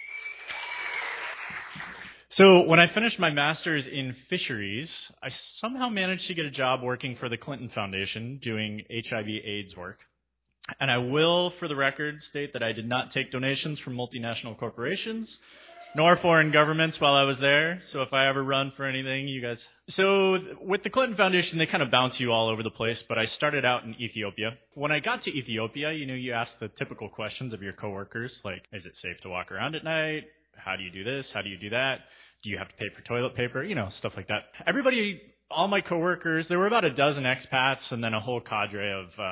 So when I finished my master's in fisheries, I somehow managed to get a job working for the Clinton Foundation doing HIV/AIDS work. And I will, for the record, state that I did not take donations from multinational corporations, nor foreign governments while I was there. So if I ever run for anything, you guys... So with the Clinton Foundation, they kind of bounce you all over the place, but I started out in Ethiopia. When I got to Ethiopia, you ask the typical questions of your coworkers, like, is it safe to walk around at night? How do you do this? How do you do that? Do you have to pay for toilet paper? Stuff like that. Everybody, all my coworkers, there were about a dozen expats and then a whole cadre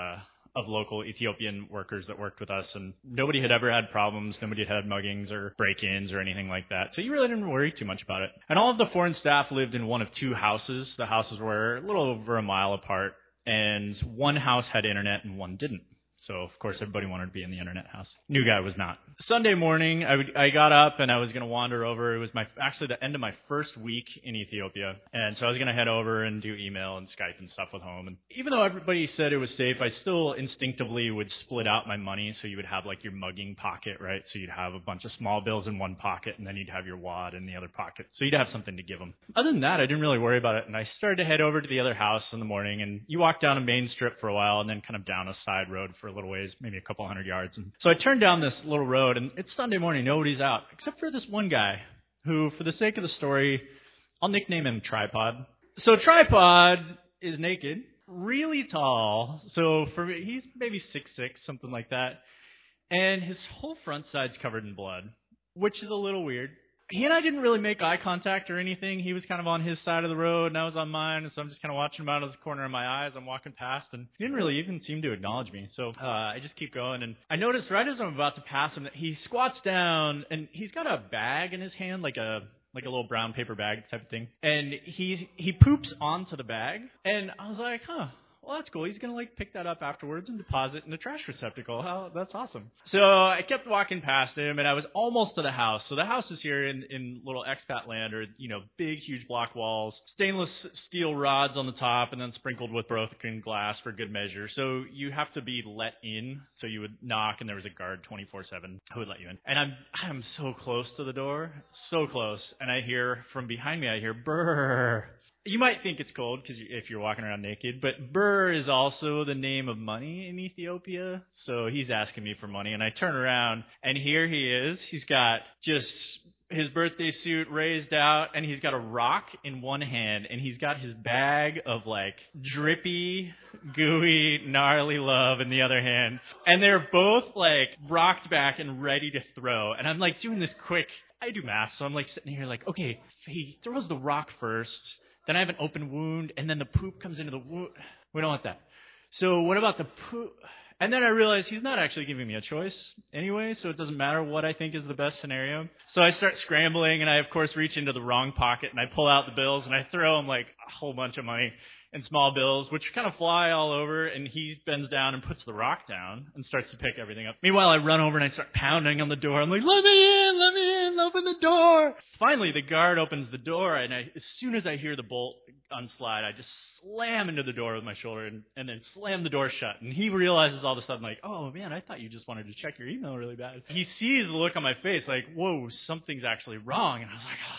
of local Ethiopian workers that worked with us, and nobody had ever had problems. Nobody had muggings or break-ins or anything like that. So you really didn't worry too much about it. And all of the foreign staff lived in one of 2 houses. The houses were a little over a mile apart, and one house had internet and one didn't. So, of course, everybody wanted to be in the internet house. New guy was not. Sunday morning, I got up and I was going to wander over. It was actually the end of my first week in Ethiopia. And so I was going to head over and do email and Skype and stuff with home. And even though everybody said it was safe, I still instinctively would split out my money. So you would have like your mugging pocket, right? So you'd have a bunch of small bills in one pocket and then you'd have your wad in the other pocket. So you'd have something to give them. Other than that, I didn't really worry about it. And I started to head over to the other house in the morning. And you walk down a main strip for a while and then kind of down a side road for a little ways, maybe a couple hundred yards. And so I turned down this little road, and it's Sunday morning, nobody's out, except for this one guy who, for the sake of the story, I'll nickname him Tripod. So Tripod is naked, really tall, so for me, he's maybe 6'6", something like that, and his whole front side's covered in blood, which is a little weird. He and I didn't really make eye contact or anything. He was kind of on his side of the road, and I was on mine, and so I'm just kind of watching him out of the corner of my eye as I'm walking past, and he didn't really even seem to acknowledge me. So I just keep going, and I noticed right as I'm about to pass him that he squats down, and he's got a bag in his hand, like a little brown paper bag type of thing, and he poops onto the bag, and I was like, well, that's cool. He's going to pick that up afterwards and deposit in the trash receptacle. Oh, that's awesome. So I kept walking past him, and I was almost to the house. So the house is here in little expat land, or, big, huge block walls, stainless steel rods on the top, and then sprinkled with broken glass for good measure. So you have to be let in. So you would knock, and there was a guard 24/7 who would let you in. And I'm so close to the door, so close. And I hear from behind me, brrr. You might think it's cold because if you're walking around naked, but Burr is also the name of money in Ethiopia. So he's asking me for money, and I turn around, and here he is. He's got just his birthday suit raised out, and he's got a rock in one hand, and he's got his bag of drippy, gooey, gnarly love in the other hand. And they're both rocked back and ready to throw. And I'm doing this quick. I do math, so I'm sitting here okay, he throws the rock first. Then I have an open wound, and then the poop comes into the wound. We don't want that. So what about the poop? And then I realized he's not actually giving me a choice anyway, so it doesn't matter what I think is the best scenario. So I start scrambling, and I, of course, reach into the wrong pocket, and I pull out the bills, and I throw him a whole bunch of money in small bills, which kind of fly all over, and he bends down and puts the rock down and starts to pick everything up. Meanwhile, I run over and I start pounding on the door. I'm let me in, open the door. Finally, the guard opens the door, and as soon as I hear the bolt unslide, I just slam into the door with my shoulder and then slam the door shut. And he realizes all of a sudden, oh, man, I thought you just wanted to check your email really bad. He sees the look on my face, whoa, something's actually wrong. And I was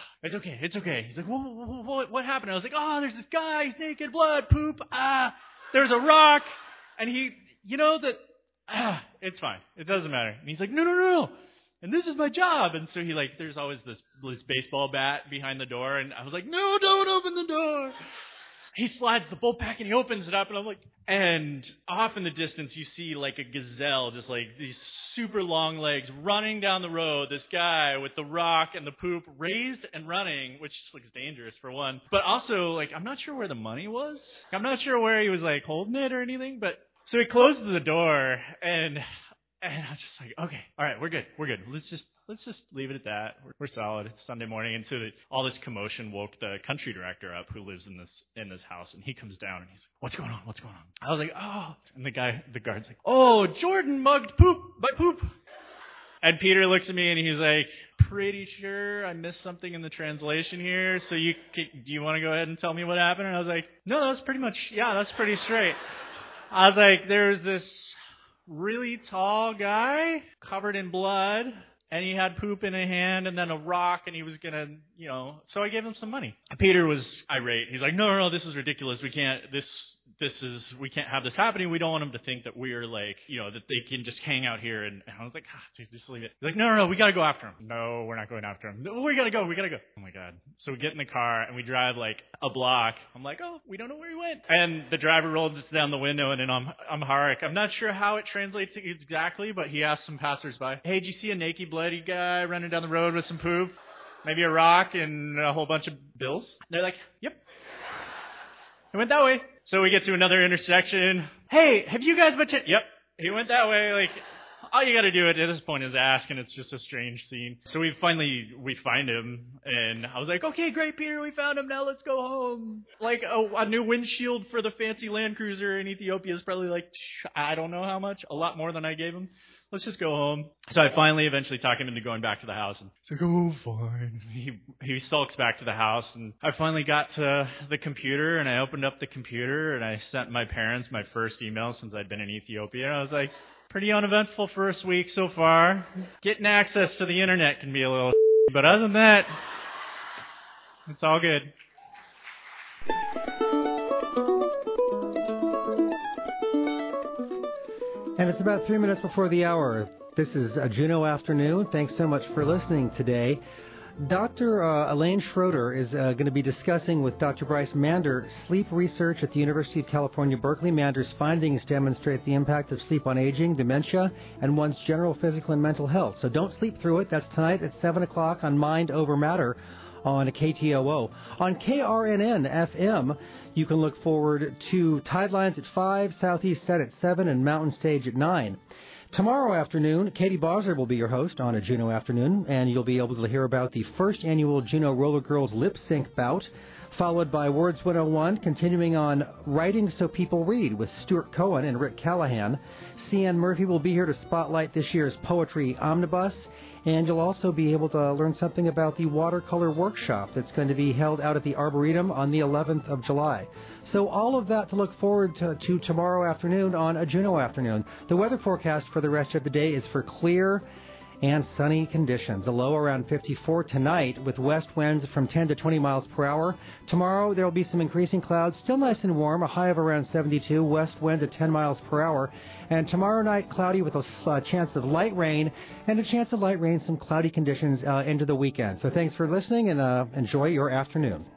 it's okay. He's what happened? I was there's this guy, he's naked, blood, poop, there's a rock. And he, that it's fine. It doesn't matter. And he's like, no. And this is my job. And so he there's always this baseball bat behind the door. And I was like, no, don't open the door. He slides the bullpack and he opens it up. And I'm like, and off in the distance, you see a gazelle, just these super long legs running down the road. This guy with the rock and the poop raised and running, which just looks dangerous for one. But also, I'm not sure where the money was. I'm not sure where he was holding it or anything. But so he closes the door and I was just okay, all right, we're good. Let's just leave it at that. We're solid. It's Sunday morning, and so all this commotion woke the country director up, who lives in this house, and he comes down and he's like, "What's going on? What's going on?" I was like, "Oh," and the guard's like, "Oh, Jordan mugged my poop." And Peter looks at me and he's like, "Pretty sure I missed something in the translation here. So do you want to go ahead and tell me what happened?" And I was like, "No, that's pretty straight." I was like, "There's this really tall guy covered in blood, and he had poop in a hand and then a rock, and he was gonna, so I gave him some money." Peter was irate. He's like, no, this is ridiculous. We can't have this happening. We don't want him to think that we're that they can just hang out here. And I was like, just leave it. He's like, no, we gotta go after him. No, we're not going after him. No, we gotta go. Oh my God. So we get in the car and we drive a block. I'm like, oh, we don't know where he went. And the driver rolls us down the window, and in Amharic, I'm not sure how it translates exactly, but he asked some passersby, "Hey, did you see a naked, bloody guy running down the road with some poop? Maybe a rock and a whole bunch of bills?" They're like, "Yep. He went that way." So we get to another intersection. "Hey, have you guys been Yep, he went that way." All you got to do at this point is ask, and it's just a strange scene. So we find him, and I was like, "Okay, great, Peter, we found him. Now let's go home." A new windshield for the fancy Land Cruiser in Ethiopia is probably I don't know how much, a lot more than I gave him. Let's just go home. So I finally eventually talk him into going back to the house. And he's like, "Oh, fine." He sulks back to the house. And I finally got to the computer, and I opened up the computer, and I sent my parents my first email since I'd been in Ethiopia. And I was like, pretty uneventful first week so far. Getting access to the internet can be a little but other than that, it's all good. And it's about 3 minutes before the hour. This is a Juneau Afternoon. Thanks so much for listening today. Dr. Elaine Schroeder is going to be discussing with Dr. Bryce Mander sleep research at the University of California, Berkeley. Mander's findings demonstrate the impact of sleep on aging, dementia, and one's general physical and mental health. So don't sleep through it. That's tonight at 7 o'clock on Mind Over Matter on KTOO. On KRNN-FM, you can look forward to Tidelines at 5, Southeast Set at 7, and Mountain Stage at 9. Tomorrow afternoon, Katie Bosler will be your host on a Juneau Afternoon, and you'll be able to hear about the first annual Juneau Roller Girls Lip Sync Bout, followed by Words 101, continuing on Writing So People Read with Stuart Cohen and Rick Callahan. C.N. Murphy will be here to spotlight this year's Poetry Omnibus, and you'll also be able to learn something about the watercolor workshop that's going to be held out at the Arboretum on the 11th of July. So all of that to look forward to tomorrow afternoon on a Juneau Afternoon. The weather forecast for the rest of the day is for clear and sunny conditions. A low around 54 tonight with west winds from 10 to 20 miles per hour. Tomorrow there will be some increasing clouds, still nice and warm, a high of around 72, west wind at 10 miles per hour. And tomorrow night cloudy with a chance of light rain, and a chance of light rain, some cloudy conditions into the weekend. So thanks for listening, and enjoy your afternoon.